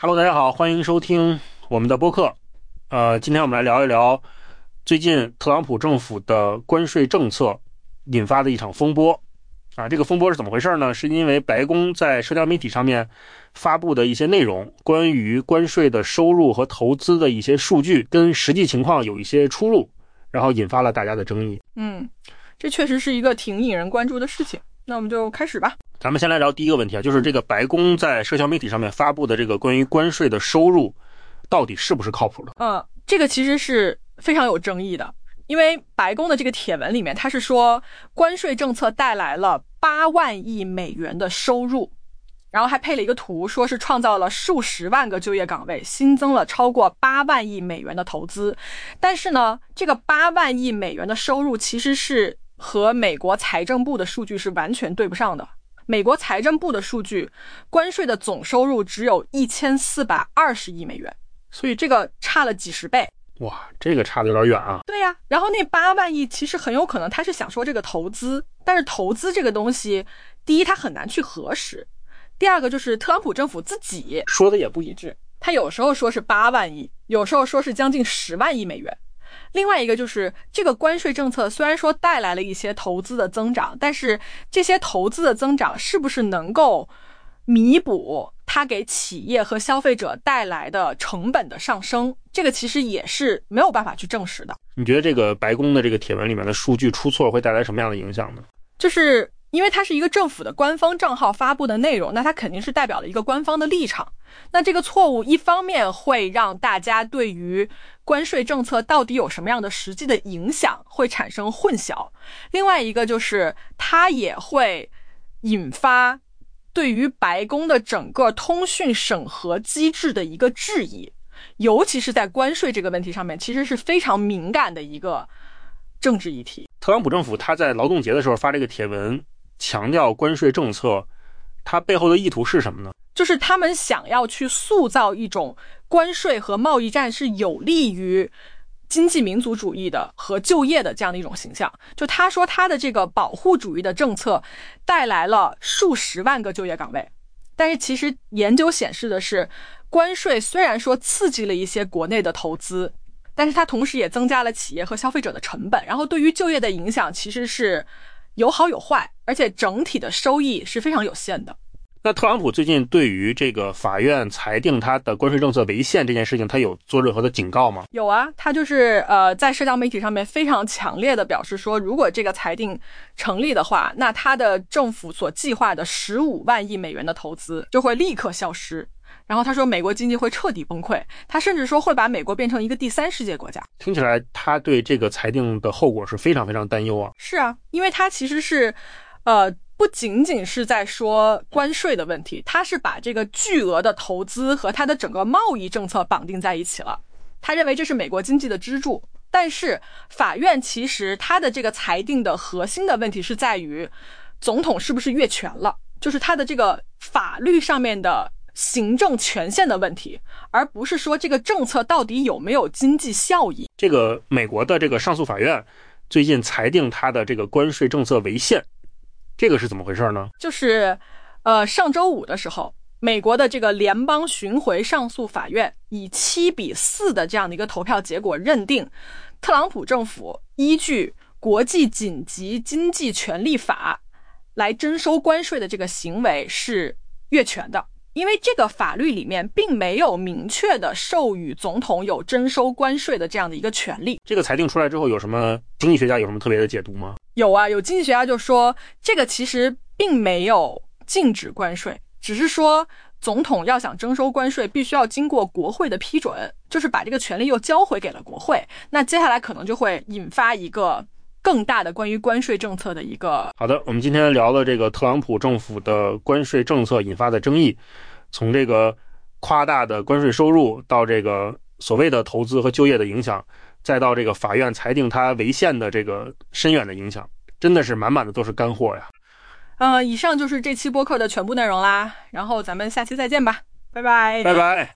Hello， 大家好，欢迎收听我们的播客。今天我们来聊一聊最近特朗普政府的关税政策引发的一场风波。这个风波是怎么回事呢？是因为白宫在社交媒体上面发布的一些内容，关于关税的收入和投资的一些数据跟实际情况有一些出入，然后引发了大家的争议。 这确实是一个挺引人关注的事情。那我们就开始吧。 咱们先来聊第一个问题就是这个白宫在社交媒体上面发布的这个关于关税的收入到底是不是靠谱的？ 这个其实是非常有争议的，因为白宫的这个帖文里面，它是说关税政策带来了8万亿美元的收入，然后还配了一个图，说是创造了数十万个就业岗位，新增了超过8万亿美元的投资。但是呢，这个8万亿美元的收入其实是和美国财政部的数据是完全对不上的。美国财政部的数据，关税的总收入只有1420亿美元，所以这个差了几十倍。 哇，这个差得有点远啊。 对呀，然后那8万亿其实很有可能他是想说这个投资，但是投资这个东西，第一它很难去核实，第二个就是特朗普政府自己说的也不一致，他有时候说是8万亿，有时候说是将近10万亿美元。另外一个就是这个关税政策虽然说带来了一些投资的增长，但是这些投资的增长是不是能够弥补它给企业和消费者带来的成本的上升，这个其实也是没有办法去证实的。 你觉得这个白宫的这个帖文里面的数据出错会带来什么样的影响呢？ 就是因为它是一个政府的官方账号发布的内容，那它肯定是代表了一个官方的立场。那这个错误一方面会让大家对于关税政策到底有什么样的实际的影响会产生混淆，另外一个就是它也会引发对于白宫的整个通讯审核机制的一个质疑，尤其是在关税这个问题上面，其实是非常敏感的一个政治议题。 特朗普政府他在劳动节的时候发这个帖文，强调关税政策，它背后的意图是什么呢？ 就是他们想要去塑造一种关税和贸易战是有利于经济民族主义的和就业的这样的一种形象。就他说他的这个保护主义的政策带来了数十万个就业岗位，但是其实研究显示的是，关税虽然说刺激了一些国内的投资，但是它同时也增加了企业和消费者的成本，然后对于就业的影响其实是有好有坏，而且整体的收益是非常有限的。 那特朗普最近对于这个法院裁定他的关税政策违宪这件事情，他有做任何的警告吗？ 有啊，他就是在社交媒体上面非常强烈的表示说，如果这个裁定成立的话，那他的政府所计划的15万亿美元的投资就会立刻消失。然后他说美国经济会彻底崩溃，他甚至说会把美国变成一个第三世界国家。 听起来他对这个裁定的后果是非常非常担忧啊。 是啊，因为他其实是不仅仅是在说关税的问题，他是把这个巨额的投资和他的整个贸易政策绑定在一起了。他认为这是美国经济的支柱，但是法院其实他的这个裁定的核心的问题是在于总统是不是越权了，就是他的这个法律上面的行政权限的问题，而不是说这个政策到底有没有经济效益。 这个美国的这个上诉法院最近裁定他的这个关税政策违宪，这个是怎么回事呢？ 就是上周五的时候，美国的这个联邦巡回上诉法院以7-4的这样的一个投票结果认定，特朗普政府依据国际紧急经济权利法来征收关税的这个行为是越权的。因为这个法律里面并没有明确的授予总统有征收关税的这样的一个权利。 这个裁定出来之后，有什么经济学家有什么特别的解读吗？ 有啊，有经济学家就说这个其实并没有禁止关税，只是说总统要想征收关税必须要经过国会的批准，就是把这个权利又交回给了国会。那接下来可能就会引发一个更大的关于关税政策的一个。 好的，我们今天聊了这个特朗普政府的关税政策引发的争议，从这个夸大的关税收入到这个所谓的投资和就业的影响，再到这个法院裁定它违宪的这个深远的影响，真的是满满的都是干货呀。 以上就是这期播客的全部内容啦，然后咱们下期再见吧，拜拜， 拜拜。